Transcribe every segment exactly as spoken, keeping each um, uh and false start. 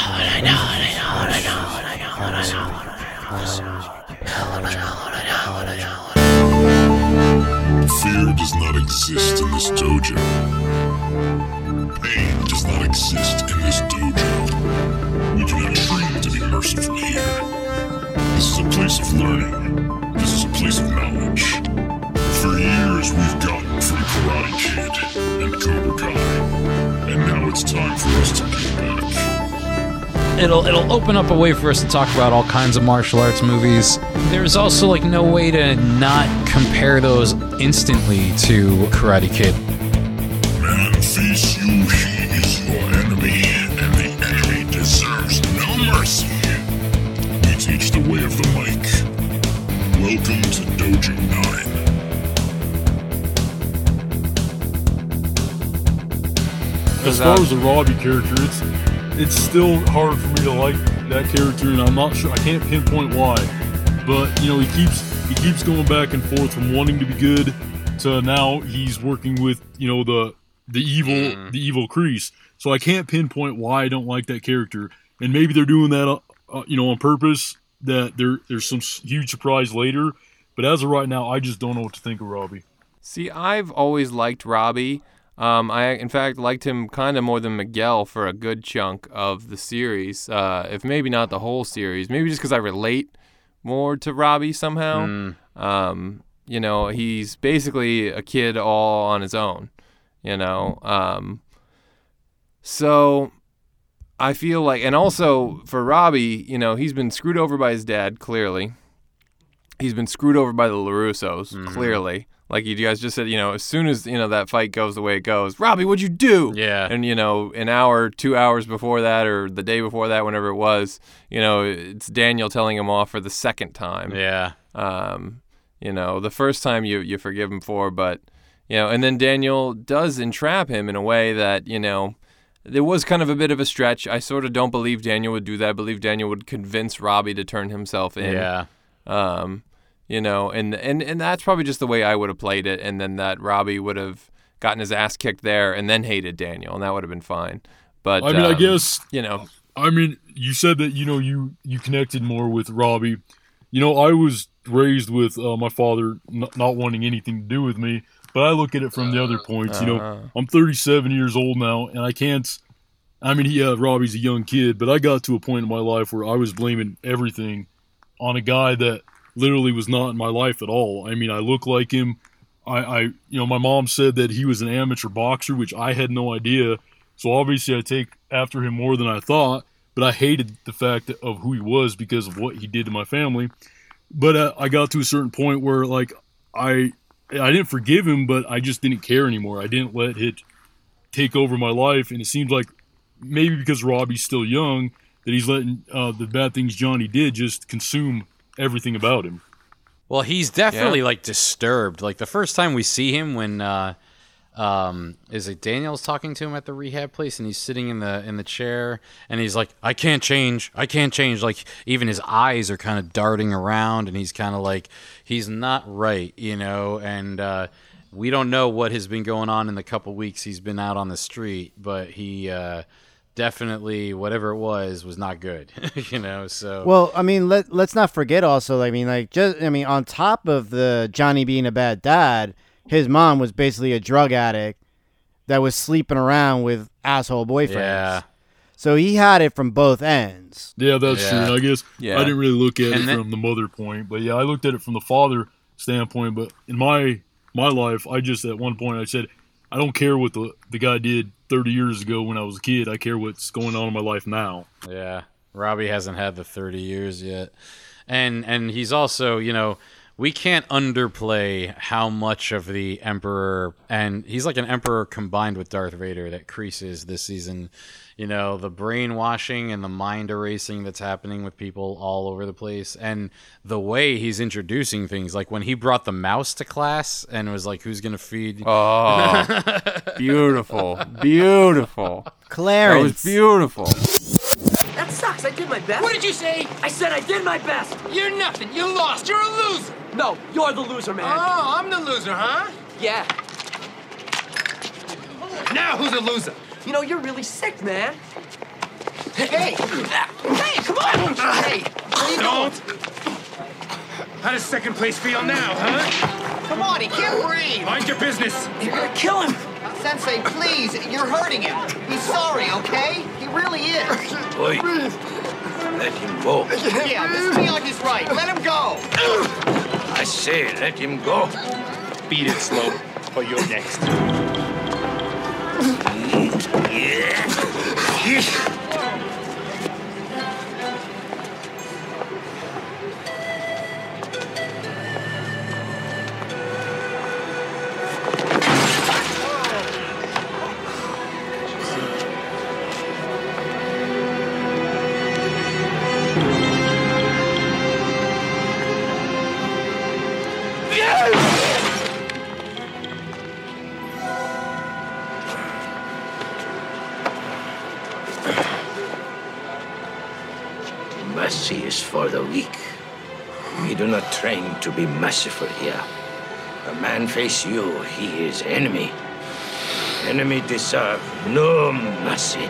Fear does not exist in this dojo. Pain does not exist in this dojo. We do not train to be merciful here. This is a place of learning. This is a place of knowledge. For years we've gotten from Karate Kid and Cobra Kai, and now it's time for us to get back. It'll it'll open up a way for us to talk about all kinds of martial arts movies. There's also like no way to not compare those instantly to Karate Kid. Man, face you, he is your enemy, and the enemy deserves no mercy. We teach the way of the mic. Welcome to Dojo nine. As far as the Robbie character, it's it's still hard for me to like that character, and I'm not sure. I can't pinpoint why, but you know, he keeps he keeps going back and forth from wanting to be good to now he's working with you know the the evil mm. the evil Kreese. So I can't pinpoint why I don't like that character, and maybe they're doing that uh, you know on purpose. That there there's some huge surprise later, but as of right now, I just don't know what to think of Robbie. See, I've always liked Robbie. Um, I, in fact, liked him kind of more than Miguel for a good chunk of the series, uh, if maybe not the whole series. Maybe just because I relate more to Robbie somehow. Mm. Um, you know, he's basically a kid all on his own, you know. Um, so I feel like, and also for Robbie, you know, he's been screwed over by his dad, clearly. He's been screwed over by the LaRussos, mm-hmm. clearly. Like you guys just said, you know, as soon as, you know, that fight goes the way it goes, Robbie, what'd you do? Yeah. And, you know, an hour, two hours before that or the day before that, whenever it was, you know, it's Daniel telling him off for the second time. Yeah. Um, you know, the first time you, you forgive him for, but, you know, and then Daniel does entrap him in a way that, you know, there was kind of a bit of a stretch. I sort of don't believe Daniel would do that. I believe Daniel would convince Robbie to turn himself in. Yeah. Um You know, and, and, and that's probably just the way I would have played it, and then that Robbie would have gotten his ass kicked there and then hated Daniel, and that would have been fine. But I mean, um, I guess, you know. I mean, you said that, you know, you, you connected more with Robbie. You know, I was raised with uh, my father n- not wanting anything to do with me, but I look at it from the other points. You know, uh, I'm thirty-seven years old now, and I can't, I mean, yeah, Robbie's a young kid, but I got to a point in my life where I was blaming everything on a guy that literally was not in my life at all. I mean, I look like him. I, I, you know, my mom said that he was an amateur boxer, which I had no idea. So obviously I take after him more than I thought, but I hated the fact of who he was because of what he did to my family. But uh, I got to a certain point where, like, I, I didn't forgive him, but I just didn't care anymore. I didn't let it take over my life. And it seems like maybe because Robbie's still young, that he's letting uh, the bad things Johnny did just consume everything about him. Well, he's definitely yeah. like disturbed. Like the first time we see him, when uh, um, is it Daniel's talking to him at the rehab place, and he's sitting in the in the chair, and he's like, "I can't change, I can't change." Like even his eyes are kind of darting around, and he's kind of like he's not right, you know. And uh, we don't know what has been going on in the couple weeks he's been out on the street, but he. Uh, Definitely, whatever it was, was not good, you know. So well, I mean, let let's not forget also. I mean, like just I mean, on top of the Johnny being a bad dad, his mom was basically a drug addict that was sleeping around with asshole boyfriends. Yeah. So he had it from both ends. Yeah, that's yeah. true. And I guess yeah. I didn't really look at and it then, from the mother point, but yeah, I looked at it from the father standpoint. But in my my life, I just at one point I said, I don't care what the the guy did thirty years ago when I was a kid. I care what's going on in my life now. Yeah, Robbie hasn't had the thirty years yet. And and he's also, you know, we can't underplay how much of the Emperor, and he's like an Emperor combined with Darth Vader that Kreese is this season. You know, the brainwashing and the mind erasing that's happening with people all over the place. And the way he's introducing things, like when he brought the mouse to class and was like, who's going to feed? Oh, beautiful, beautiful. Clarence. That was beautiful. That sucks. I did my best. What did you say? I said I did my best. You're nothing. You lost. You're a loser. No, you're the loser, man. Oh, I'm the loser, huh? Yeah. Now who's a loser? You know, you're really sick, man. Hey! Hey, come on! Hey, where you Don't! going? How does second place feel now, huh? Come on, he can't breathe! Mind your business! You're gonna kill him. Sensei, please, you're hurting him. He's sorry, okay? He really is. Boy, let him go. Yeah, Mister Miyagi's right. Let him go. I say, let him go. Beat it slow, or you're next. Mercy is for the weak. We do not train to be merciful here. A man face you, he is enemy. Enemy deserve no mercy.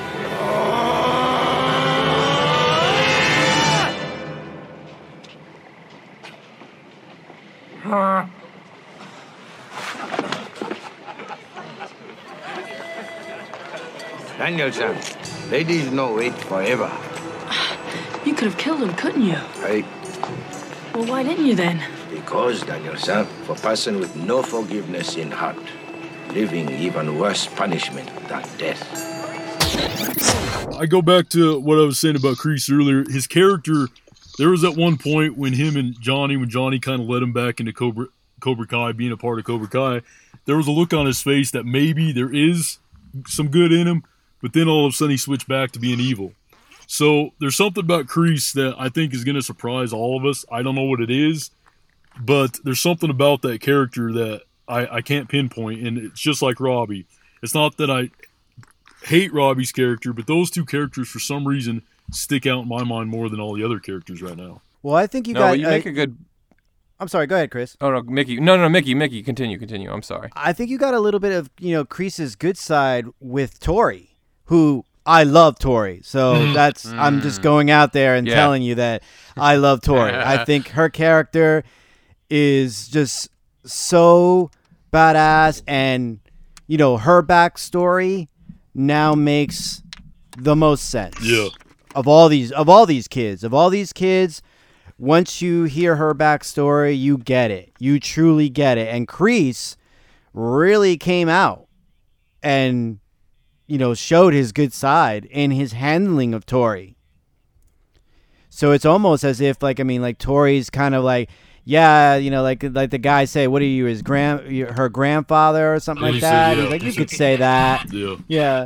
Daniel-san, ladies no wait forever. You could have killed him, couldn't you? I, Well, why didn't you then? because, Daniel-san, for person with no forgiveness in heart, living even worse punishment than death. I go back to what I was saying about Kreese earlier. His character, there was at one point when him and Johnny, when Johnny kind of led him back into Cobra, Cobra Kai, being a part of Cobra Kai, there was a look on his face that maybe there is some good in him, but then all of a sudden he switched back to being evil. So there's something about Kreese that I think is going to surprise all of us. I don't know what it is, but there's something about that character that I, I can't pinpoint, and it's just like Robbie. It's not that I hate Robbie's character, but those two characters, for some reason, stick out in my mind more than all the other characters right now. Well, I think you no, got. but you make uh, a good. I'm sorry. Go ahead, Chris. Oh no, Mickey. No, no, no, Mickey. Mickey, continue, continue. I'm sorry. I think you got a little bit of, you know, Kreese's good side with Tori, who I love Tori. So that's, I'm just going out there and Yeah. telling you that I love Tori. I think her character is just so badass, and, you know, her backstory now makes the most sense. Yeah. Of all these, of all these kids, of all these kids, once you hear her backstory, you get it. You truly get it. And Kreese really came out and, you know, showed his good side in his handling of Tori. So it's almost as if, like, I mean, like, Tori's kind of like, yeah, you know, like like the guy say, what are you, his grand, your- her grandfather or something Yeah, like he said, that? yeah. He's like, you could say that. Yeah. Yeah.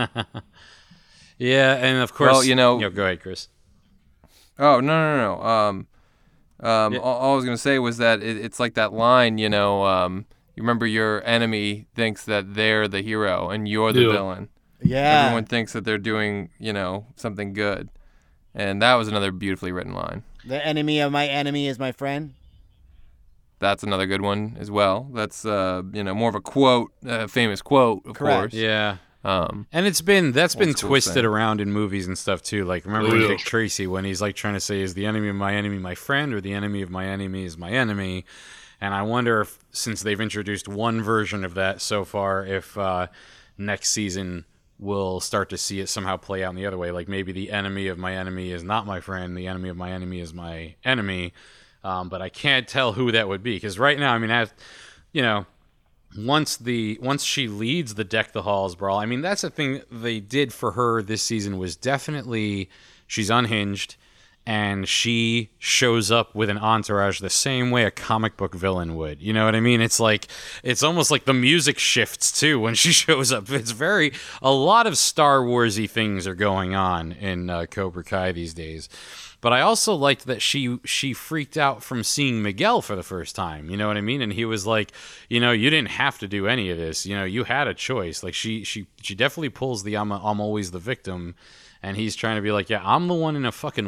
Yeah, and of course, Well, you know- Yo, go ahead, Chris. Oh no, no, no. Um, um, Yeah. all, all I was gonna say was that it, it's like that line, you know. Um, you remember your enemy thinks that they're the hero and you're the Yeah. villain. Yeah. Everyone thinks that they're doing, you know, something good, and that was another beautifully written line. The enemy of my enemy is my friend. That's another good one as well. That's uh, you know, more of a quote, uh, famous quote, of Correct. course. Yeah. Um, And it's been that's been Old school twisted thing. around in movies and stuff too. Like remember Oh, in yeah. Dick Tracy when he's like trying to say, "Is the enemy of my enemy my friend, or the enemy of my enemy is my enemy?" And I wonder if, since they've introduced one version of that so far, if uh, next season we'll start to see it somehow play out in the other way. Like maybe the enemy of my enemy is not my friend, the enemy of my enemy is my enemy. Um, but I can't tell who that would be because right now, I mean, as you know. Once the once she leads the Deck the Halls brawl, I mean that's the thing they did for her this season was definitely she's unhinged and she shows up with an entourage the same way a comic book villain would. You know what I mean? It's like it's almost like the music shifts too when she shows up. It's very a lot of Star Warsy things are going on in uh, Cobra Kai these days. But I also liked that she she freaked out from seeing Miguel for the first time. You know what I mean? And he was like, you know, you didn't have to do any of this. You know, you had a choice. Like she she she definitely pulls the I'm a, I'm always the victim, and he's trying to be like, yeah, I'm the one in a fucking wheelchair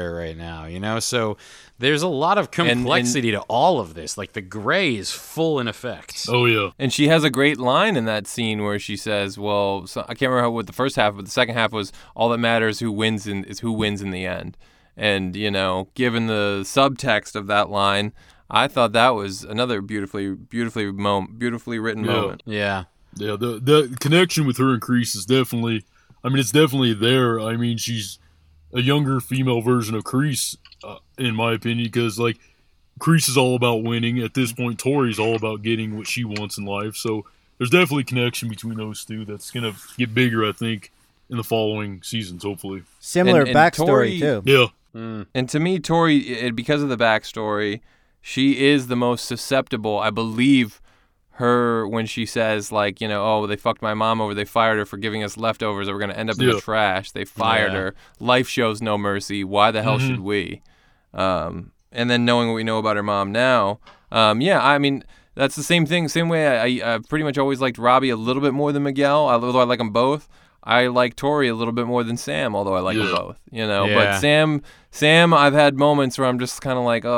chair right now, you know? So there's a lot of complexity and, and, to all of this. Like, the gray is full in effect. Oh, yeah. And she has a great line in that scene where she says, well, so, I can't remember how, what the first half, but the second half was, all that matters who wins in, is who wins in the end. And, you know, given the subtext of that line, I thought that was another beautifully, beautifully, moment, beautifully written yeah. moment. Yeah. Yeah, the the connection with her and Kreese is definitely, I mean, it's definitely there. I mean, she's a younger female version of Kreese, uh, in my opinion, because, like, Kreese is all about winning. At this point, Tori's all about getting what she wants in life. So there's definitely a connection between those two that's going to get bigger, I think, in the following seasons, hopefully. Similar and, and backstory, Tori, too. Yeah. Mm. And to me, Tori, it, because of the backstory, she is the most susceptible, I believe, her when she says, like, you know, oh, they fucked my mom over, they fired her for giving us leftovers that were going to end up in yeah. the trash, they fired yeah. her, life shows no mercy, why the hell mm-hmm. should we? Um, and then knowing what we know about her mom now, um, yeah, I mean, that's the same thing, same way I, I, I pretty much always liked Robbie a little bit more than Miguel, although I like them both. I like Tori a little bit more than Sam, although I like yeah. them both, you know, yeah. but Sam... Sam, I've had moments where I'm just kind of like, oh,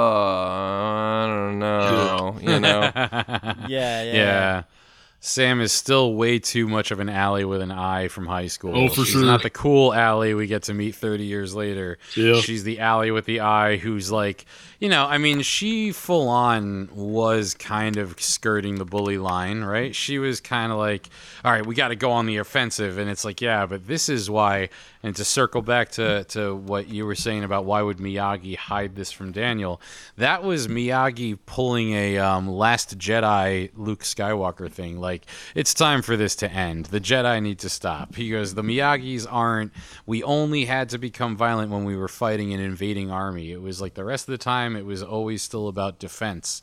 I don't know, you know. yeah, yeah, Yeah. Sam is still way too much of an Allie with an I from high school. Oh, for She's sure. not the cool Allie we get to meet thirty years later. Yeah. She's the Allie with the I who's like, you know, I mean, she full on was kind of skirting the bully line, right? She was kind of like, all right, we got to go on the offensive. And it's like, yeah, but this is why. And to circle back to, to what you were saying about why would Miyagi hide this from Daniel, that was Miyagi pulling a um, Last Jedi Luke Skywalker thing. Like, it's time for this to end. The Jedi need to stop. He goes, the Miyagis aren't, we only had to become violent when we were fighting an invading army. It was like the rest of the time, it was always still about defense.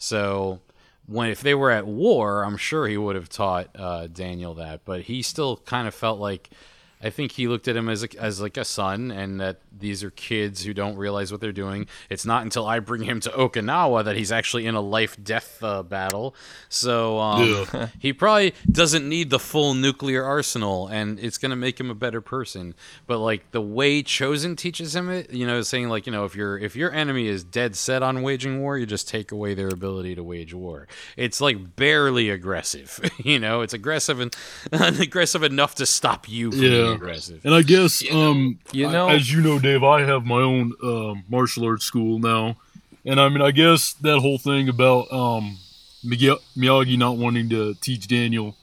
So when if they were at war, I'm sure he would have taught uh, Daniel that. But he still kind of felt like, I think he looked at him as a, as like a son, and that these are kids who don't realize what they're doing. It's not until I bring him to Okinawa that he's actually in a life-death uh, battle. So um, Yeah. he probably doesn't need the full nuclear arsenal, and it's going to make him a better person. But like the way Chosen teaches him it, you know, saying like, you know, if your if your enemy is dead set on waging war, you just take away their ability to wage war. It's like barely aggressive, you know. It's aggressive and aggressive enough to stop you from Yeah. being aggressive. And I guess, um, You know- I- as you know, Dave, I have my own um, martial arts school now, and I mean, I guess that whole thing about um, Miguel, Miyagi not wanting to teach Daniel,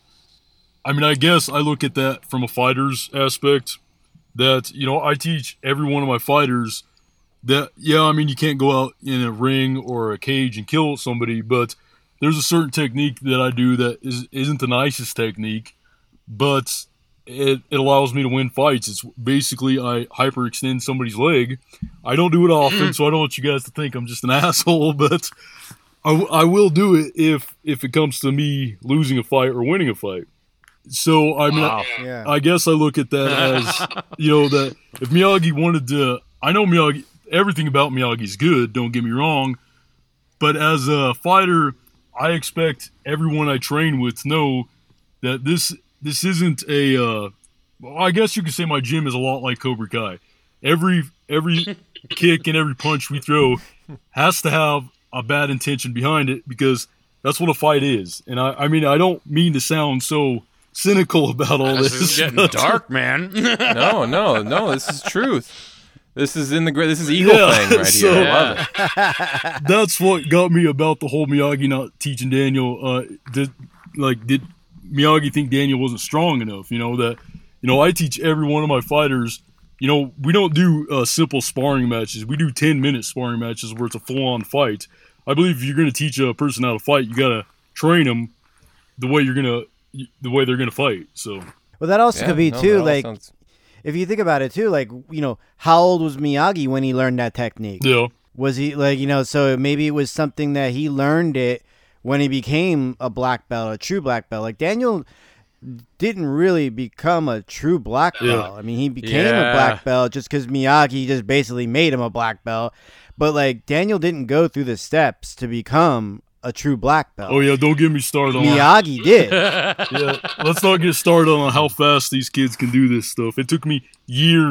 I mean, I guess I look at that from a fighter's aspect. That, you know, I teach every one of my fighters that, yeah, I mean, you can't go out in a ring or a cage and kill somebody, but there's a certain technique that I do that is isn't the nicest technique, but It, it allows me to win fights. It's basically I hyperextend somebody's leg. I don't do it often, so I don't want you guys to think I'm just an asshole, but I, I will do it if if it comes to me losing a fight or winning a fight. So I mean, Wow. I, Yeah. I guess I look at that as, you know, that if Miyagi wanted to, I know Miyagi, everything about Miyagi's good, don't get me wrong, but as a fighter, I expect everyone I train with to know that this this isn't a, uh, well, I guess you could say my gym is a lot like Cobra Kai. Every every kick and every punch we throw has to have a bad intention behind it, because that's what a fight is. And I, I mean, I don't mean to sound so cynical about all This this. is getting but- dark, man. No, no, no. This is truth. This is in the gra- this is Eagle Yeah, thing right so- here. I love it. That's what got me about the whole Miyagi not teaching Daniel. Uh, did like did Miyagi think Daniel wasn't strong enough? You know that. You know, I teach every one of my fighters. You know, we don't do uh, simple sparring matches. We do ten minute sparring matches where it's a full on fight. I believe if you're going to teach a person how to fight, you got to train them the way you're gonna the way they're going to fight. So. Well, that also Yeah, could be no, too. that all Like, sounds- if you think about it too, like, you know, how old was Miyagi when he learned that technique? Yeah. Was he like, you know, so maybe it was something that he learned it when he became a black belt, a true black belt. Like Daniel didn't really become a true black Yeah. belt. I mean, he became Yeah. a black belt just because Miyagi just basically made him a black belt. But like Daniel didn't go through the steps to become a true black belt. Oh yeah, don't get me started on Miyagi did. Yeah, let's not get started on how fast these kids can do this stuff. It took me years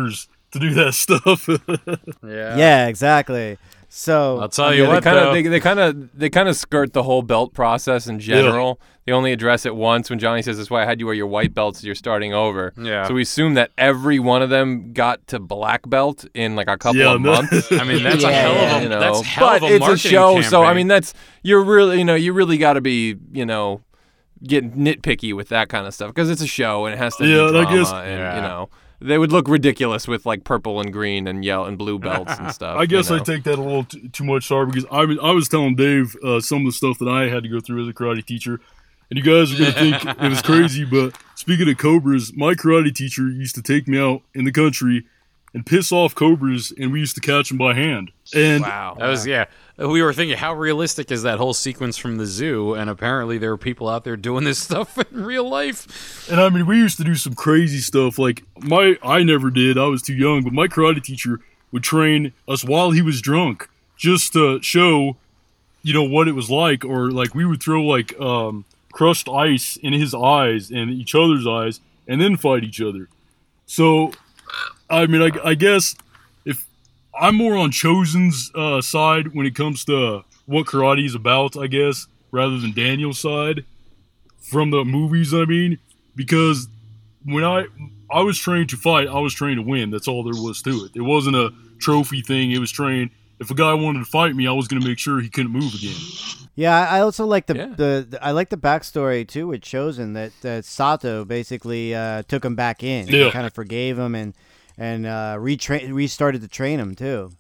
to do that stuff. Yeah. Yeah, exactly. So I'll tell you Yeah, what, they kind though. of they, they kind of they kind of skirt the whole belt process in general. They only address it once when Johnny says, "That's why I had you wear your white belts as you're starting over." Yeah. So we assume that every one of them got to black belt in like a couple Yeah, of no. months. I mean, that's a Yeah, hell of a you know, that's hell but of a it's a marketing show, so I campaign. mean, that's you're really you know you really got to be you know get nitpicky with that kind of stuff because it's a show and it has to Yeah, be and I drama guess- and Yeah. you know. They would look ridiculous with like purple and green and yellow and blue belts and stuff. I guess you I know. take that a little t- too much, sorry, because I was, I was telling Dave uh, some of the stuff that I had to go through as a karate teacher, and you guys are going to think it was crazy, but speaking of cobras, my karate teacher used to take me out in the country and piss off cobras, and we used to catch them by hand. And Wow. That was yeah. We were thinking, how realistic is that whole sequence from the zoo? And apparently, there are people out there doing this stuff in real life. And I mean, we used to do some crazy stuff. Like my, I never did. I was too young. But my karate teacher would train us while he was drunk, just to show, you know, what it was like. Or like we would throw like um, crushed ice in his eyes and each other's eyes, and then fight each other. So, I mean, I, I guess if I'm more on Chosen's uh, side when it comes to what karate is about, I guess, rather than Daniel's side. From the movies, I mean, because when I I was trained to fight, I was trained to win. That's all there was to it. It wasn't a trophy thing. It was trained. If a guy wanted to fight me, I was going to make sure he couldn't move again. Yeah, I also like the, Yeah. the, the I like the backstory too with Chosen that, that Sato basically uh, took him back in, Yeah. kind of forgave him and and uh, retrain restarted to train him too.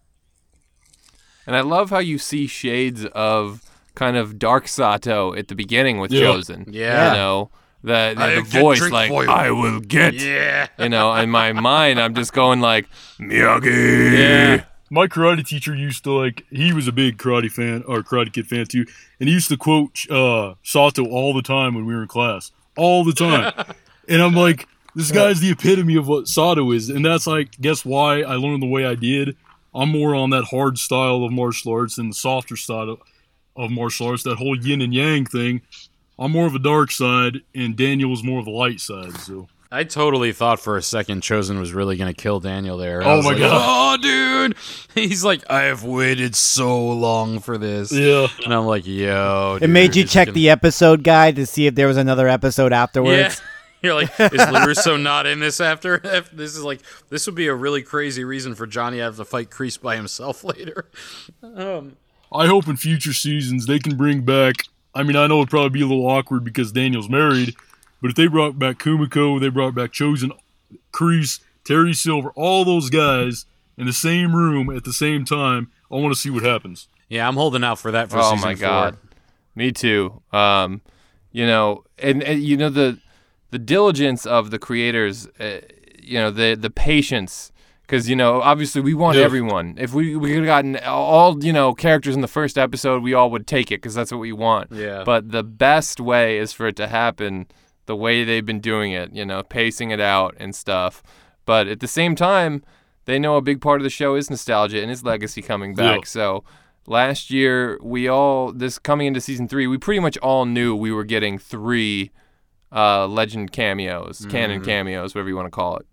And I love how you see shades of kind of Dark Sato at the beginning with Yeah. Chosen. Yeah. You know, the, the, I the get voice drink like, for you. I will get. Yeah. You know, in my mind, I'm just going like, Miyagi. Yeah. My karate teacher used to like, he was a big karate fan, or Karate Kid fan too, and he used to quote uh, Sato all the time when we were in class. All the time. And I'm like, this guy's the epitome of what Sato is. And that's like, guess why I learned the way I did. I'm more on that hard style of martial arts than the softer style of, of martial arts, that whole yin and yang thing. I'm more of a dark side, and Daniel was more of the light side, so. I totally thought for a second Chosen was really going to kill Daniel there. Oh I was my like, God. Oh, dude. He's like, I have waited so long for this. Yeah. And I'm like, yo. It made you dude, check it's the episode guide to see if there was another episode gonna- afterwards. Yeah. You're like, is LaRusso not in this after? This is like, this would be a really crazy reason for Johnny to have to fight Kreese by himself later. Um, I hope in future seasons they can bring back, I mean, I know it'd probably be a little awkward because Daniel's married, but if they brought back Kumiko, they brought back Chosen, Kreese, Terry Silver, all those guys in the same room at the same time, I want to see what happens. yeah, I'm holding out for that for Oh season my four. God. Me too. Um, you know, and, and you know the the diligence of the creators. Uh, you know the the patience, because you know obviously we want Yeah. everyone. If we we could have gotten all you know characters in the first episode, we all would take it because that's what we want. Yeah. But the best way is for it to happen the way they've been doing it. You know, pacing it out and stuff. But at the same time, they know a big part of the show is nostalgia and is legacy coming back. Yeah. So. Last year, we all, this coming into season three, we pretty much all knew we were getting three uh, legend cameos, canon cameos, whatever you want to call it.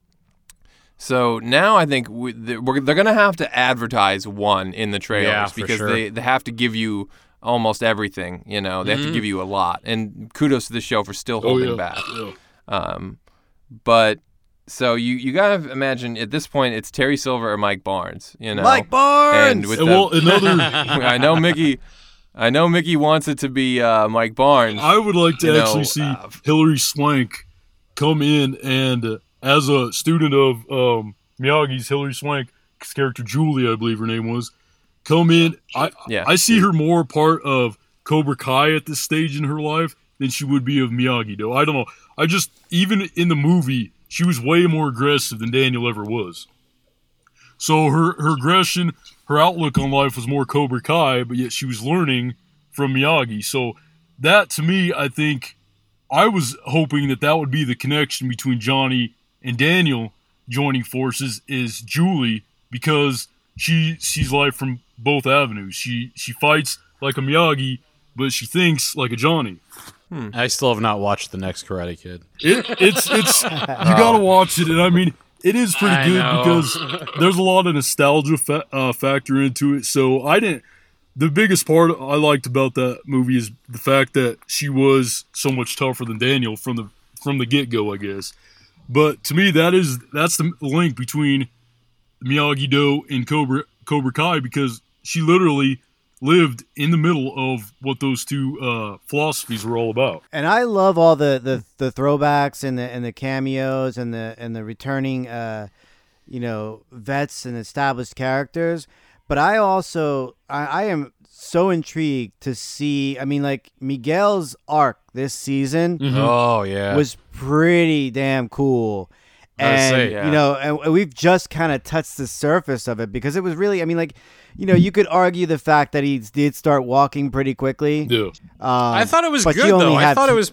So now I think we, they're, we're, they're going to have to advertise one in the trailers Yeah, for because sure. they, they have to give you almost everything, you know, they have to give you a lot. And kudos to the show for still Oh, holding yeah. back. Yeah. Um, but so you, you got to imagine at this point it's Terry Silver or Mike Barnes, you know. Mike Barnes! And with And the, well, another, I know Mickey. I know Mickey wants it to be uh, Mike Barnes. I would like to You know, actually see uh, Hilary Swank come in and, uh, as a student of um, Miyagi's, Hilary Swank's character Julie, I believe her name was, come in. I Yeah. I see her more part of Cobra Kai at this stage in her life than she would be of Miyagi, though. I don't know. I just, even in the movie, she was way more aggressive than Daniel ever was. So her, her aggression, her outlook on life was more Cobra Kai, but yet she was learning from Miyagi. So that, to me, I think, I was hoping that that would be the connection between Johnny and Daniel joining forces is Julie, because she sees life from both avenues. She she fights like a Miyagi, but she thinks like a Johnny. I still have not watched the next Karate Kid. It, it's it's you gotta watch it, and I mean, it is pretty I good know. because there's a lot of nostalgia fa- uh, factor into it. So I didn't. The biggest part I liked about that movie is the fact that she was so much tougher than Daniel from the from the get go, I guess. But to me, that is that's the link between Miyagi-Do and Cobra Cobra Kai, because she literally lived in the middle of what those two uh, philosophies were all about. And I love all the, the, the throwbacks and the and the cameos and the and the returning, uh, you know, vets and established characters. But I also I, I am so intrigued to see. I mean, like Miguel's arc this season. Mm-hmm. Oh yeah, was pretty damn cool. And say, yeah. you know, and we've just kind of touched the surface of it because it was really. I mean, like. You know, you could argue the fact that he did start walking pretty quickly. Yeah. Um, I thought it was but good you only though. I had thought t- it was.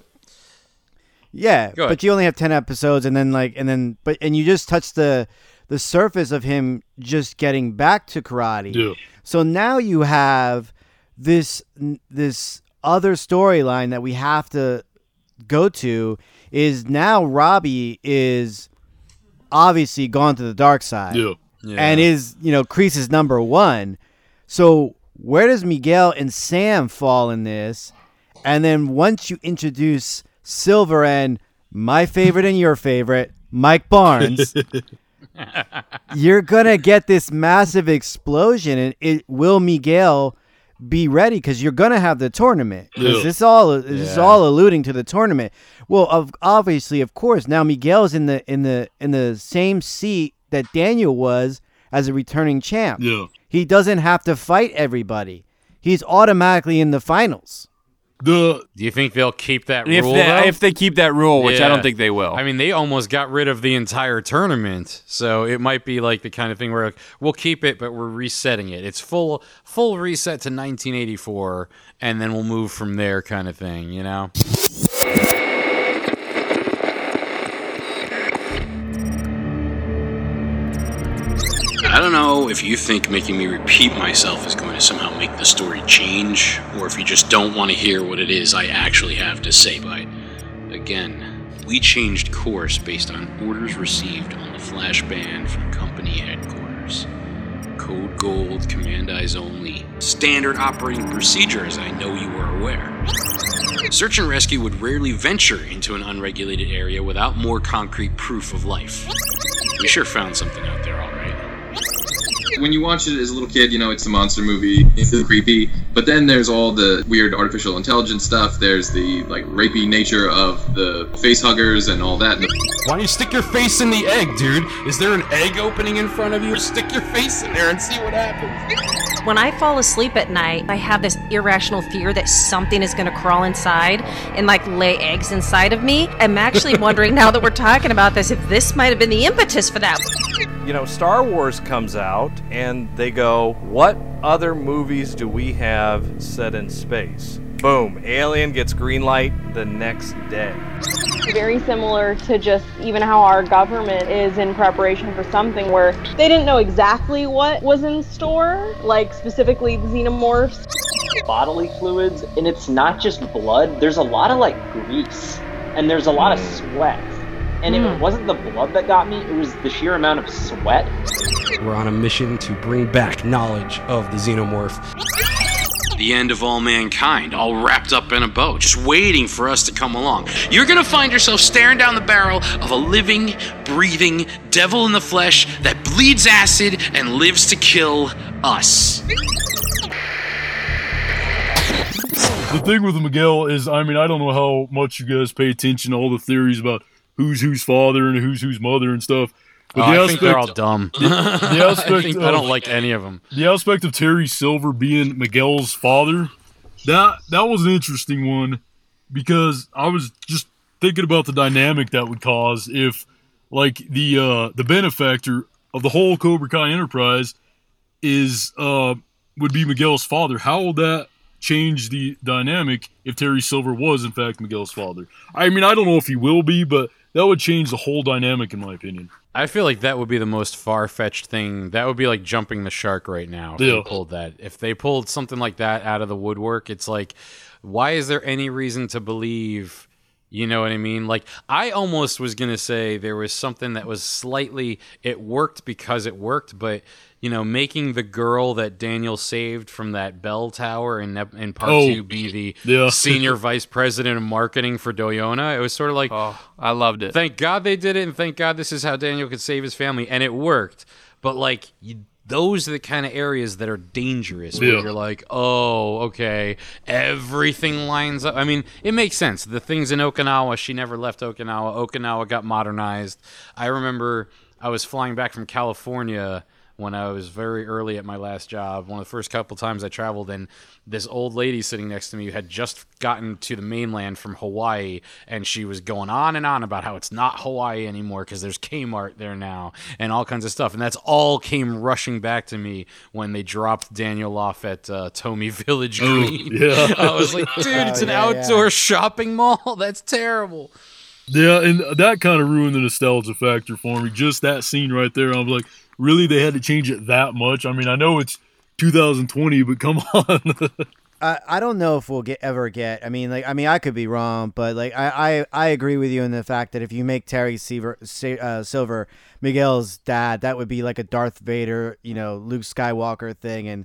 Yeah, Go ahead. but you only have ten episodes, and then like, and then, but and you just touched the the surface of him just getting back to karate. Yeah. So now you have this this other storyline that we have to go to. Is now Robbie is obviously gone to the dark side. Yeah. Yeah. And is, you know, Kreese's number one. So where does Miguel and Sam fall in this? And then once you introduce Silver and my favorite and your favorite, Mike Barnes, you're going to get this massive explosion. And it will Miguel be ready? Because you're going to have the tournament. Because Yeah. this all this is Yeah. all alluding to the tournament. Well, of, obviously, of course, now Miguel's in the in the in the same seat that Daniel was as a returning champ. Yeah. He doesn't have to fight everybody. He's automatically in the finals. The Do you think they'll keep that If rule? they, though? if they keep that rule, which I Yeah. don't think they will. I mean, they almost got rid of the entire tournament, so it might be like the kind of thing where like, we'll keep it, but we're resetting it. It's full full reset to nineteen eighty-four, and then we'll move from there, kind of thing. You know? I don't know if you think making me repeat myself is going to somehow make the story change, or if you just don't want to hear what it is I actually have to say, but again, we changed course based on orders received on the flash band from company headquarters. Code Gold, Command Eyes Only, standard operating procedure, as I know you are aware. Search and rescue would rarely venture into an unregulated area without more concrete proof of life. We sure found something out there, all right. When you watch it as a little kid, you know, it's a monster movie, it's creepy, but then there's all the weird artificial intelligence stuff, there's the, like, rapey nature of the face huggers and all that. Why don't you stick your face in the egg, dude? Is there an egg opening in front of you? Stick your face in there and see what happens. When I fall asleep at night, I have this irrational fear that something is going to crawl inside and like lay eggs inside of me. I'm actually wondering now that we're talking about this if this might have been the impetus for that. You know, Star Wars comes out and they go, what other movies do we have set in space? Boom, Alien gets green light the next day. Very similar to just even how our government is in preparation for something where they didn't know exactly what was in store, like specifically the xenomorphs. Bodily fluids, and it's not just blood, there's a lot of like grease, and there's a lot of sweat. And Mm. it wasn't the blood that got me, it was the sheer amount of sweat. We're on a mission to bring back knowledge of the xenomorph. The end of all mankind, all wrapped up in a bow, just waiting for us to come along. You're gonna find yourself staring down the barrel of a living, breathing devil in the flesh that bleeds acid and lives to kill us. the thing with Miguel is, I mean, I don't know how much you guys pay attention to all the theories about who's whose father and who's whose mother and stuff. But oh, the I think they're all dumb. The, the aspect I, think, of, I don't like any of them. The aspect of Terry Silver being Miguel's father, that that was an interesting one because I was just thinking about the dynamic that would cause if, like, the uh, the benefactor of the whole Cobra Kai enterprise is uh, would be Miguel's father. How would that change the dynamic if Terry Silver was in fact Miguel's father? I mean, I don't know if he will be, but that would change the whole dynamic in my opinion. I feel like that would be the most far-fetched thing. That would be like jumping the shark right now if Yeah. they pulled that. If they pulled something like that out of the woodwork, it's like, why is there any reason to believe You know what I mean? Like, I almost was going to say there was something that was slightly, it worked because it worked, but, you know, making the girl that Daniel saved from that bell tower in, in part Oh, two be the yeah. senior vice president of marketing for Doyona. It was sort of like, Oh, I loved it. thank God they did it, and thank God this is how Daniel could save his family, and it worked. But, like, you, those are the kind of areas that are dangerous, where Yeah. you're like, oh, okay, everything lines up. I mean, it makes sense. The things in Okinawa, she never left Okinawa. Okinawa got modernized. I remember I was flying back from California when I was very early at my last job. One of the first couple times I traveled, and this old lady sitting next to me had just gotten to the mainland from Hawaii, and she was going on and on about how it's not Hawaii anymore because there's Kmart there now and all kinds of stuff. And that's all came rushing back to me when they dropped Daniel off at uh, Tomy Village Oh, Green. yeah. I was like, dude, it's an yeah, yeah. outdoor shopping mall? That's terrible. Yeah, and that kind of ruined the nostalgia factor for me. Just that scene right there. I was like, really, they had to change it that much? I mean, I know it's two thousand twenty, but come on. I, I don't know if we'll get ever get. I mean, like, I mean, I could be wrong, but like, I, I, I agree with you in the fact that if you make Terry Silver, uh, Silver Miguel's dad, that would be like a Darth Vader, you know, Luke Skywalker thing. And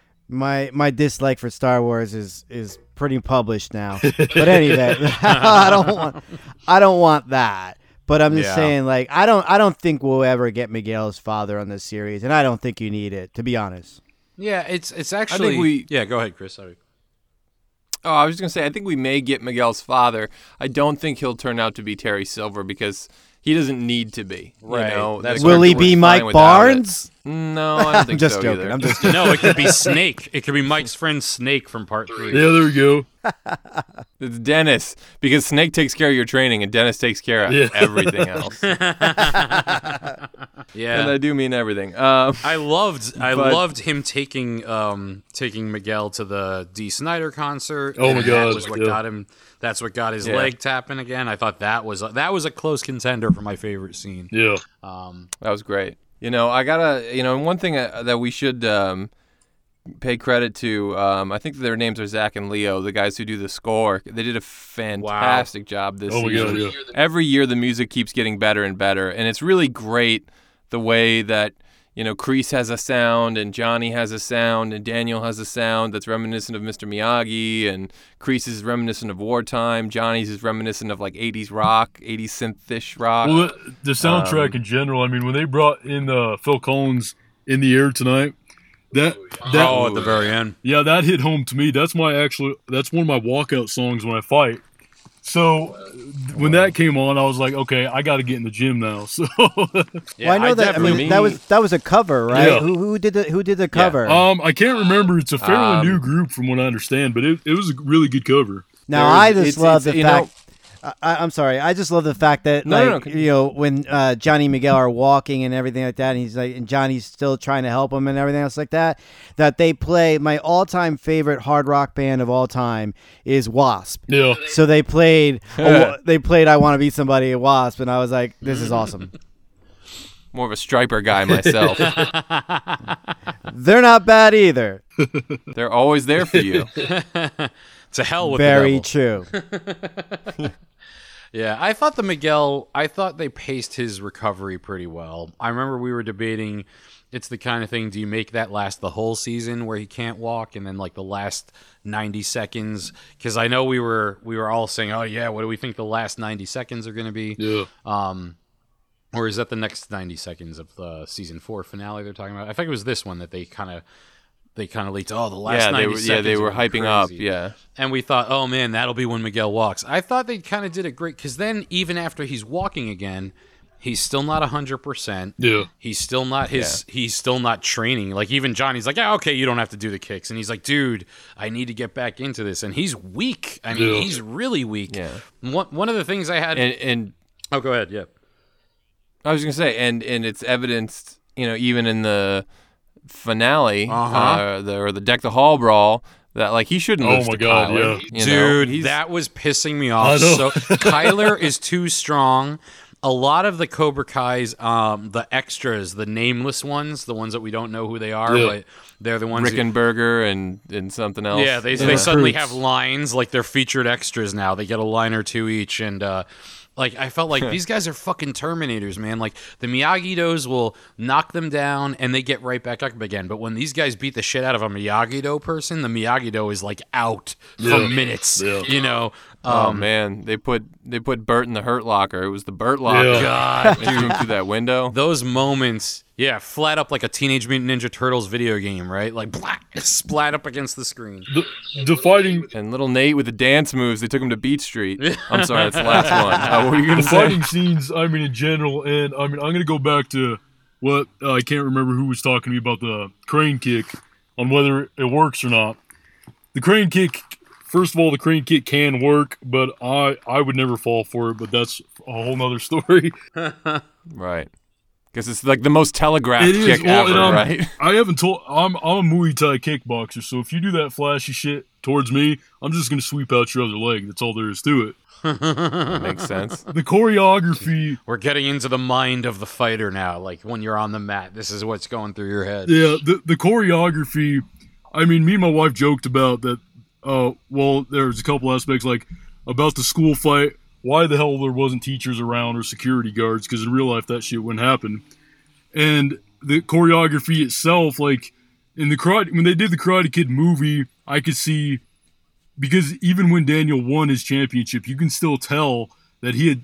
my my dislike for Star Wars is is pretty published now. But anyway, I don't want I don't want that. But I'm just Yeah. saying, like, I don't I don't think we'll ever get Miguel's father on this series, and I don't think you need it, to be honest. Yeah, it's it's actually. think we- yeah, go ahead, Chris. Sorry. Oh, I was just gonna say, I think we may get Miguel's father. I don't think he'll turn out to be Terry Silver because he doesn't need to be. Right. You know, That's The Will he character was be fine Mike without Barnes? it. No, I don't think I'm just so joking. either. I'm just joking. No, it could be Snake. It could be Mike's friend Snake from part three. Yeah, there we go. It's Dennis, because Snake takes care of your training and Dennis takes care of Yeah. everything else. Yeah. And I do mean everything. Um, I loved I But- loved him taking um taking Miguel to the Dee Snider concert. Oh my and God, That was what yeah. got him that's what got his Yeah. leg tapping again. I thought that was a, that was a close contender for my favorite scene. Yeah. Um That was great. You know, I gotta. You know, one thing uh, that we should um, pay credit to. Um, I think their names are Zach and Leo, the guys who do the score. They did a fantastic job this Oh my season. God, yeah. Every year, the music keeps getting better and better, and it's really great the way that. You know, Kreese has a sound, and Johnny has a sound, and Daniel has a sound that's reminiscent of Mister Miyagi, and Kreese is reminiscent of wartime. Johnny's is reminiscent of like eighties rock, eighties synth-ish rock. Well, the, the soundtrack Um, in general, I mean, when they brought in uh, Phil Collins in the air tonight, that that Oh, at the very end. yeah, that hit home to me. That's my actual that's one of my walkout songs when I fight. So when that came on, I was like, okay, I got to get in the gym now. So Yeah, well, I know that. I definitely- mean, that was that was a cover, right? Yeah. Who, who did the Who did the cover? um, I can't remember. It's a fairly Um, new group from what I understand, but it, it was a really good cover. Now There's- I just it's- love it's- the you fact. know- I, I'm sorry. I just love the fact that, No, like, no, no. you know, when uh, Johnny and Miguel are walking and everything like that, and he's like, and Johnny's still trying to help him and everything else like that. That they play my all-time favorite hard rock band of all time is Wasp. Yeah. So they played. a wa- they played "I Want to Be Somebody" at Wasp, and I was like, this is awesome. More of a striper guy myself. They're not bad either. They're always there for you. To hell with Very the devil. true. Yeah, I thought the Miguel, I thought they paced his recovery pretty well. I remember we were debating, it's the kind of thing, do you make that last the whole season where he can't walk, and then like the last ninety seconds? Because I know we were we were all saying, oh yeah, what do we think the last ninety seconds are going to be? Yeah. Um, or is that the next ninety seconds of the season four finale they're talking about? I think it was this one that they kind of they kind of leaked. Oh, the last yeah, ninety they were, seconds. yeah, they are were gonna be hyping up. crazy. Yeah. And we thought, oh man, that'll be when Miguel walks. I thought they kind of did it great because then even after he's walking again, he's still not one hundred percent. Yeah. He's still not his, he's still not training. Like even Johnny's like, yeah, okay, you don't have to do the kicks. And he's like, dude, I need to get back into this. And he's weak. I mean, Yeah. he's really weak. Yeah. One, one of the things I had. And, and oh, go ahead. Yeah. I was gonna say, and and it's evidenced, you know, even in the finale, Uh-huh. uh, the, or the Deck the Hall brawl, that like he shouldn't Oh lose my to God, Kyler, yeah. you know? Dude, He's- that was pissing me I off. know. So Kyler is too strong. a lot of the Cobra Kai's, um, the extras, the nameless ones, the ones that we don't know who they are, Yeah. but they're the ones. Rickenberger and, and something else. Yeah, they they suddenly have lines, like they're featured extras now. They get a line or two each, and uh, like I felt like these guys are fucking Terminators, man. Like the Miyagi-Dos will knock them down and they get right back up again. But when these guys beat the shit out of a Miyagi-Do person, the Miyagi-Do is like out Yeah. for minutes. Yeah. You know. Oh Um, man, they put they put Bert in the Hurt Locker. It was the Bert Locker. Yeah. God, They threw him through that window. Those moments, yeah, flat up like a Teenage Mutant Ninja Turtles video game, right? Like blah, splat up against the screen. The, the fighting and little Nate with the dance moves. They took him to Beat Street. I'm sorry, that's the last one. Uh, what were you gonna the say? fighting scenes, I mean, in general, and I mean, I'm gonna go back to what uh, I can't remember who was talking to me about the crane kick on whether it works or not. The crane kick. First of all, the crane kick can work, but I, I would never fall for it, but that's a whole nother story. Right. Because it's like the most telegraphed It is. kick Well, and ever, I'm- right? I haven't told. I'm I'm a Muay Thai kickboxer, so if you do that flashy shit towards me, I'm just gonna sweep out your other leg. That's all there is to it. Makes sense. The choreography. We're getting into the mind of the fighter now. Like when you're on the mat, this is what's going through your head. Yeah, the the choreography. I mean, me and my wife joked about that. Uh, well, there's a couple aspects like about the school fight. Why the hell there wasn't teachers around or security guards? Because in real life, that shit wouldn't happen. And the choreography itself, like in the karate, when they did the Karate Kid movie, I could see because even when Daniel won his championship, you can still tell that he had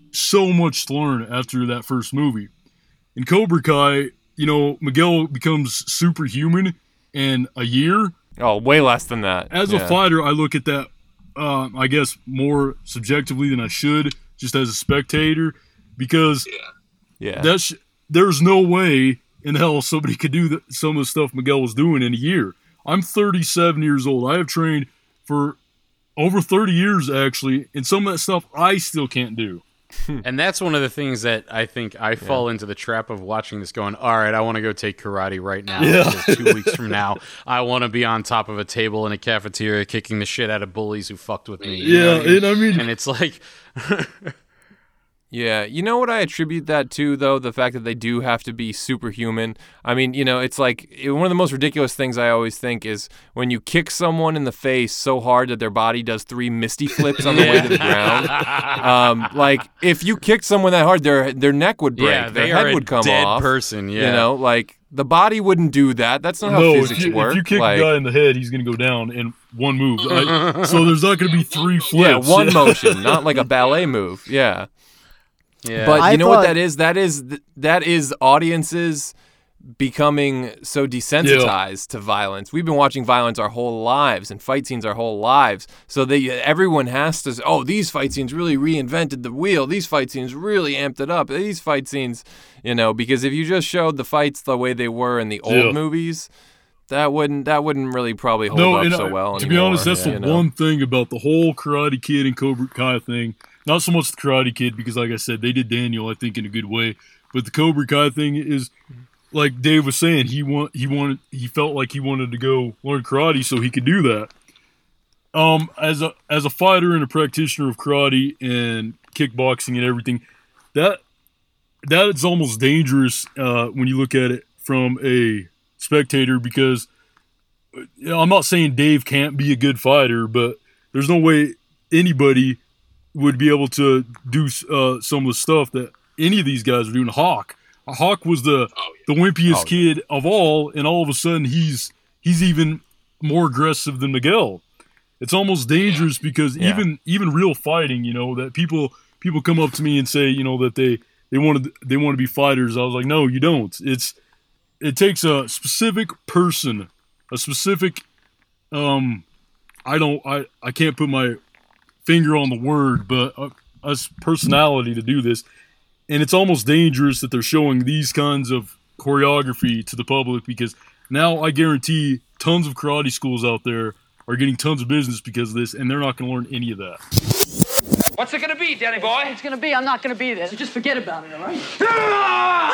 so much to learn after that first movie. In Cobra Kai, you know, Miguel becomes superhuman in a year. Oh, way less than that. As Yeah. a fighter, I look at that, uh, I guess, more subjectively than I should, just as a spectator, because Yeah. that's there's no way in hell somebody could do the, some of the stuff Miguel was doing in a year. I'm thirty-seven years old. I have trained for over thirty years, actually, and some of that stuff I still can't do. And that's one of the things that I think I fall into the trap of watching this going, all right, I want to go take karate right now. Yeah. Because two weeks from now, I want to be on top of a table in a cafeteria kicking the shit out of bullies who fucked with me. You know Yeah, what I mean? and I mean- And it's like... Yeah, you know what I attribute that to, though? The fact that they do have to be superhuman. I mean, you know, it's like it, one of the most ridiculous things I always think is when you kick someone in the face so hard that their body does three misty flips on the way to the ground. Um, like, if you kicked someone that hard, their their neck would break, Yeah, their they head are a would come dead off. person, yeah. You know, like, the body wouldn't do that. That's not how No, if physics you, work. if you kick like, a guy in the head, he's going to go down in one move. I- so there's not going to be three flips. Yeah, one motion, not like a ballet move. Yeah. Yeah. But you I know what thought- that is? That is th- that is audiences becoming so desensitized to violence. We've been watching violence our whole lives and fight scenes our whole lives. So they everyone has to oh, these fight scenes really reinvented the wheel. These fight scenes really amped it up. These fight scenes, you know, because if you just showed the fights the way they were in the old Yeah. movies, that wouldn't that wouldn't really probably hold No, up and so I- well to anymore. be honest, that's you the know? one thing about the whole Karate Kid and Cobra Kai thing. Not so much the Karate Kid, because like I said, they did Daniel, I think, in a good way. But the Cobra Kai thing is, like Dave was saying, he want he wanted he felt like he wanted to go learn karate so he could do that. Um, as a as a fighter and a practitioner of karate and kickboxing and everything, that that is almost dangerous uh, when you look at it from a spectator, because you know, I'm not saying Dave can't be a good fighter, but there's no way anybody would be able to do uh, some of the stuff that any of these guys are doing. Hawk, Hawk was the the wimpiest Oh, kid of all, and all of a sudden he's he's even more aggressive than Miguel. It's almost dangerous because Yeah. even even real fighting, you know, that people people come up to me and say, you know, that they they want to they want to be fighters. I was like, no, you don't. It's it takes a specific person, a specific um I don't I I can't put my finger on the word, but a, a personality to do this. And it's almost dangerous that they're showing these kinds of choreography to the public, because now I guarantee tons of karate schools out there are getting tons of business because of this, and they're not going to learn any of that. What's it gonna be, Danny boy? It's gonna be, I'm not gonna be there. So just forget about it, all right?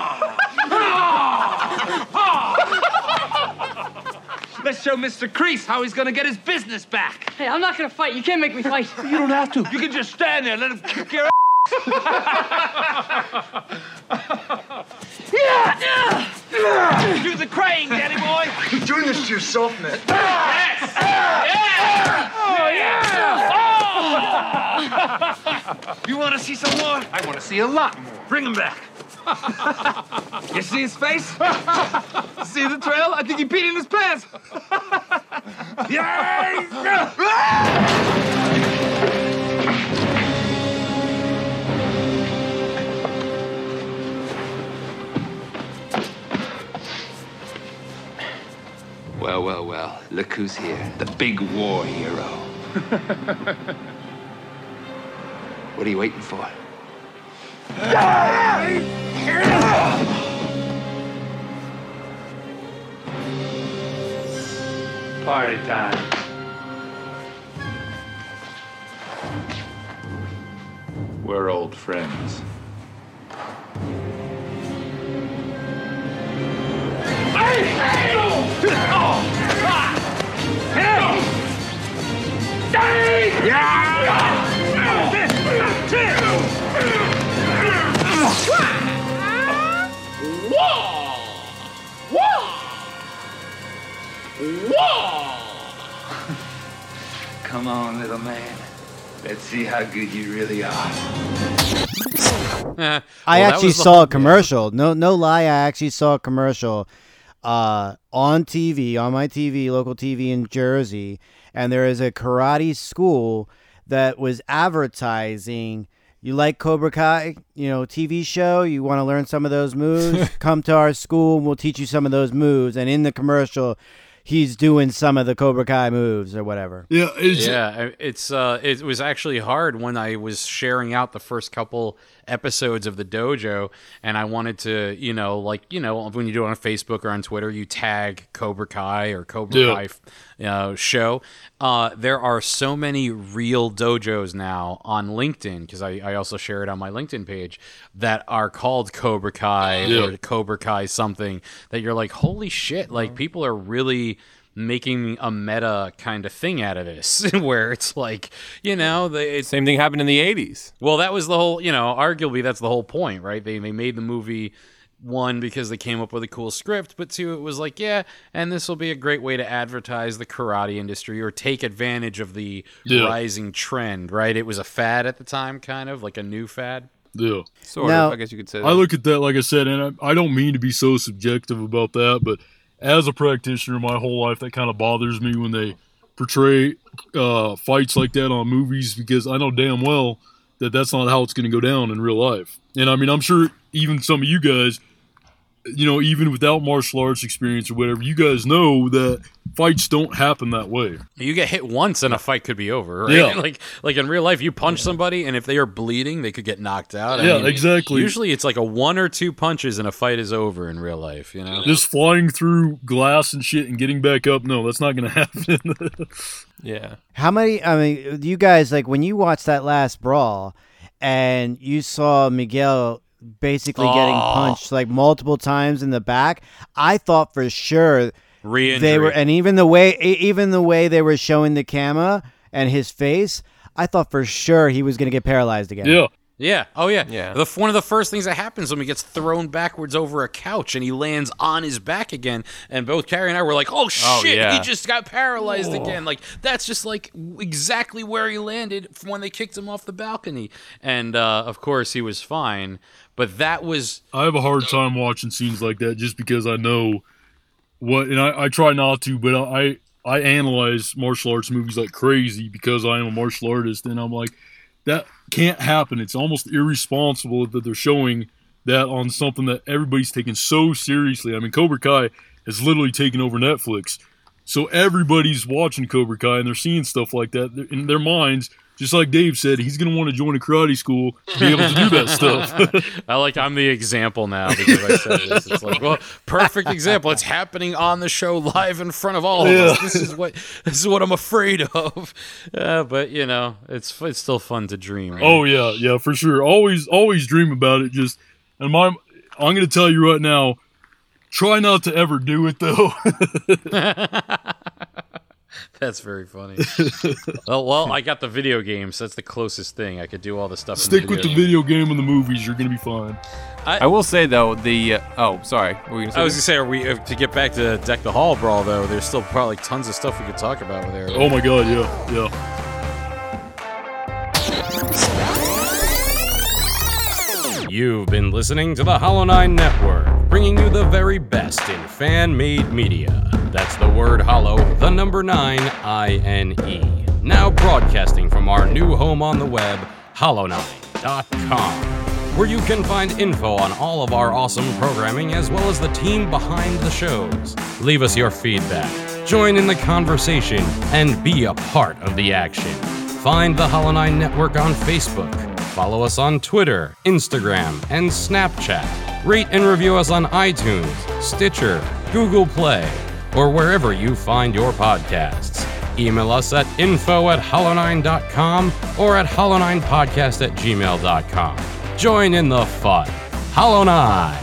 Let's show Mister Kreese how he's gonna get his business back. Hey, I'm not gonna fight. You can't make me fight. You don't have to. You can just stand there and let him kick your ass. Do the crying, Daddy boy. You're doing this to yourself, man. Yes. Yeah. Oh yeah. Oh. You want to see some more? I want to see a lot more. Bring him back. You see his face? See the trail? I think he peed in his pants. Yeah. Well, well, well. Look who's here. The big war hero. What are you waiting for? Party time. We're old friends. Come on, little man. Let's see how good you really are. I Well, actually saw a commercial. No, no lie. I actually saw a commercial uh, on T V, on my T V, local T V in Jersey, and there is a karate school that was advertising. You like Cobra Kai, you know, T V show? You want to learn some of those moves? Come to our school, and we'll teach you some of those moves. And in the commercial, he's doing some of the Cobra Kai moves or whatever. Yeah, it's, yeah, it's uh, it was actually hard when I was sharing out the first couple episodes of the dojo, and I wanted to, you know, like you know, when you do it on Facebook or on Twitter, you tag Cobra Kai or Cobra Yeah. Kai uh, show. Uh, there are so many real dojos now on LinkedIn, because I, I also share it on my LinkedIn page, that are called Cobra Kai Yeah. or Cobra Kai something, that you're like, holy shit, like people are really making a meta kind of thing out of this, where it's like, you know, the it's, Same thing happened in the eighties. well, that was the whole, you know, arguably that's the whole point, right? They they made the movie, one, because they came up with a cool script, but two, it was like, yeah, and this will be a great way to advertise the karate industry or take advantage of the Yeah. rising trend, right? It was a fad at the time, kind of like a new fad. yeah. Sort Now- of, I guess you could say that. I look at that, like I said, and I, I don't mean to be so subjective about that, but as a practitioner my whole life, that kind of bothers me when they portray uh, fights like that on movies, because I know damn well that that's not how it's going to go down in real life. And I mean, I'm sure even some of you guys, you know, even without martial arts experience or whatever, you guys know that fights don't happen that way. You get hit once and a fight could be over, right? Yeah. Like like in real life, you punch somebody, and if they are bleeding, they could get knocked out. I Yeah, mean, exactly. Usually it's like a one or two punches and a fight is over in real life, you know? Just flying through glass and shit and getting back up, no, that's not going to happen. Yeah. How many? I mean, you guys, like when you watched that last brawl, and you saw Miguel basically getting Oh. punched like multiple times in the back, I thought for sure Re-injury. they were, and even the way, e- even the way they were showing the camera and his face, I thought for sure he was going to get paralyzed again. Yeah. Yeah. Oh, yeah. Yeah. The, one of the first things that happens when he gets thrown backwards over a couch and he lands on his back again. And both Carrie and I were like, oh, Oh, shit, yeah. he just got paralyzed again. Like, that's just like exactly where he landed from when they kicked him off the balcony. And, uh, of course, he was fine. But that was... I have a hard time watching scenes like that just because I know what, and I, I try not to, but I, I analyze martial arts movies like crazy because I am a martial artist, and I'm like, that can't happen. It's almost irresponsible that they're showing that on something that everybody's taking so seriously. I mean, Cobra Kai has literally taken over Netflix. So everybody's watching Cobra Kai and they're seeing stuff like that in their minds. Just like Dave said, he's going to want to join a karate school to be able to do that stuff. I like I'm the example now because I said this. It's like, well, perfect example. It's happening on the show live in front of all of Yeah. us. This is what this is what I'm afraid of. Uh, but you know, it's it's still fun to dream. Right? Oh yeah, yeah, for sure. Always, always dream about it. Just, and my, I'm going to tell you right now, try not to ever do it though. That's very funny. well, well, I got the video games. So that's the closest thing. I could do all the stuff. Stick in the with the video video game and the movies. You're gonna be fine. I, I will say though, the uh, oh, sorry. What were you gonna say? I was gonna say, are we uh, to get back to Deck the Hall Brawl though? There's still probably tons of stuff we could talk about with there. Oh my god, yeah, yeah. You've been listening to the Hollow Nine Network, bringing you the very best in fan-made media. That's the word hollow, the number nine, I N E. Now broadcasting from our new home on the web, hollow nine dot com, where you can find info on all of our awesome programming as well as the team behind the shows. Leave us your feedback, join in the conversation, and be a part of the action. Find the Hollow Nine Network on Facebook. Follow us on Twitter, Instagram, and Snapchat. Rate and review us on iTunes, Stitcher, Google Play, or wherever you find your podcasts. Email us at info at hollow nine dot com or at hollow nine podcast at gmail dot com. Join in the fun. Hollow Nine.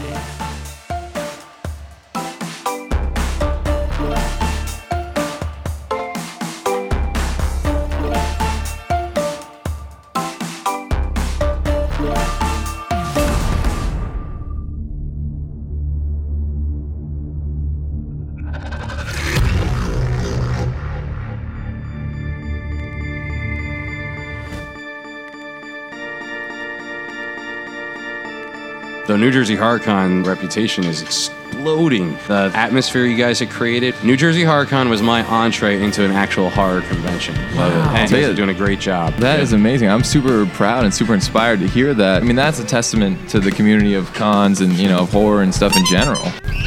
The New Jersey HorrorCon reputation is exploding. The atmosphere you guys had created. New Jersey HorrorCon was my entree into an actual horror convention. Love it. And you guys are doing a great job. That is amazing. I'm super proud and super inspired to hear that. I mean, that's a testament to the community of cons and, you know, of horror and stuff in general.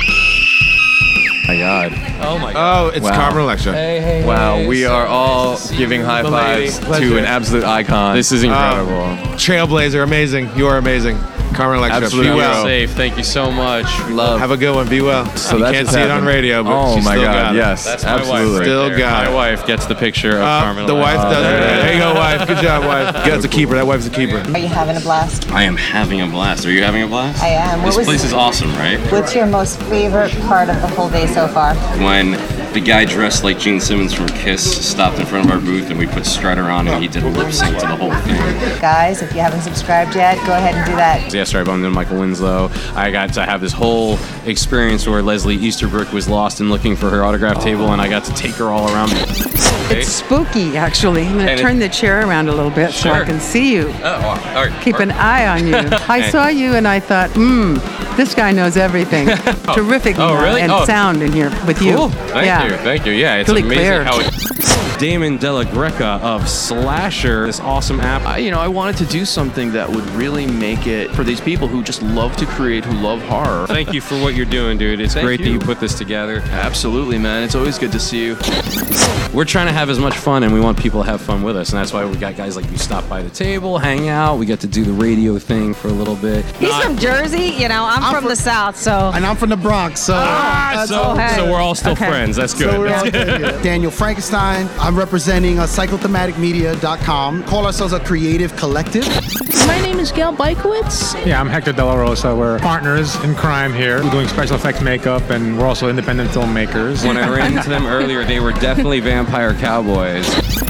My God. Oh my God. Oh, it's Wow. Carmen Electra. Hey, hey, Wow, hey, we so are all good to see giving you. high The fives lady. to Pleasure. an absolute icon. This is incredible. Um, Trailblazer, amazing. You are amazing. Carmen Electra, Absolute be hero. well. Safe. Thank you so much. Love. Have a good one. Be well. So you that can't just see it on happened. radio, but Oh she my still God, got it. yes. That's my Absolutely. wife right Still there. got My it. wife gets the picture of Uh, Carmen. the wife Electra. does it. there. There you go, wife. Good job, wife. That's a keeper. That wife's a keeper. Are you having a blast? I am having a blast. Are you having a blast? I am. What This was- place is awesome, right? What's your most favorite part of the whole day so far? When the guy dressed like Gene Simmons from Kiss stopped in front of our booth and we put Strutter on and he did a lip sync to the whole thing. Guys, if you haven't subscribed yet, go ahead and do that. Yesterday I bumped into Michael Winslow. I got to have this whole experience where Leslie Easterbrook was lost and looking for her autograph table, and I got to take her all around. It's spooky, actually. I'm going And to it- turn the chair around a little bit so I Sure. can see you. Oh, wow. All right. Keep an eye on you. I And- saw you and I thought, hmm, this guy knows everything. Terrific Oh, uh, really? and Oh. sound in here with you. Cool. Thank yeah. you. Thank you. Yeah, it's Really amazing clear. how it. Damon Della Greca of Slasher, this awesome app. I, you know, I wanted to do something that would really make it for these people who just love to create, who love horror. Thank you for what you're doing, dude. It's Thank great that you. you put this together. Absolutely, man. It's always good to see you. We're trying to have as much fun, and we want people to have fun with us, and that's why we got guys like you stop by the table, hang out. We get to do the radio thing for a little bit. He's from Jersey, you know, I'm, from, the South, so. And I'm from the Bronx, so. Ah, so, okay. so we're all still Okay. friends. That's good. So we're all good, yeah. Daniel Frankenstein. I'm representing uh, psychothematic media dot com. Call ourselves a creative collective. My name is Gail Bykowitz. Yeah, I'm Hector De La Rosa. We're partners in crime here. We're doing special effects makeup, and we're also independent filmmakers. When I ran into them earlier, they were definitely vampire cowboys.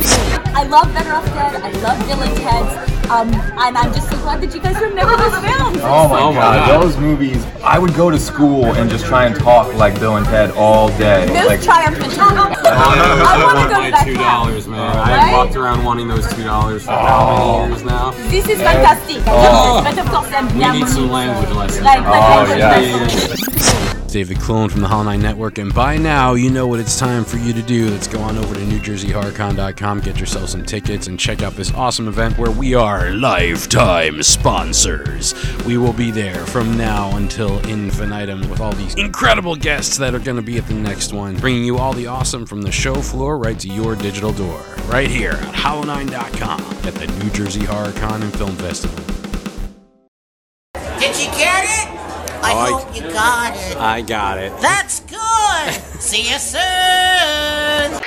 I love Better Off Dead. I love Bill and Ted. Um, and I'm just so glad that you guys remember those films. Oh my god, those movies. I would go to school and just try and talk like Bill and Ted all day. Those Like, triumphant. I I want to want go to my that two camp. dollars, man. Right? I've walked around wanting those two dollars for how many years now? This is fantastic. Oh. But of course, I'm We need some language lessons. Like, like Oh, language yeah. lessons. David Clone from the Hollow Nine Network, and by now you know what it's time for you to do. Let's go on over to New Jersey Horror Con dot com, get yourself some tickets, and check out this awesome event where we are lifetime sponsors. We will be there from now until infinitum with all these incredible guests that are going to be at the next one, bringing you all the awesome from the show floor right to your digital door, right here at Hollow Nine dot com at the New Jersey Horror Con and Film Festival. Did you get it? I Oh, I- hope you got it. I got it. That's good. See you soon.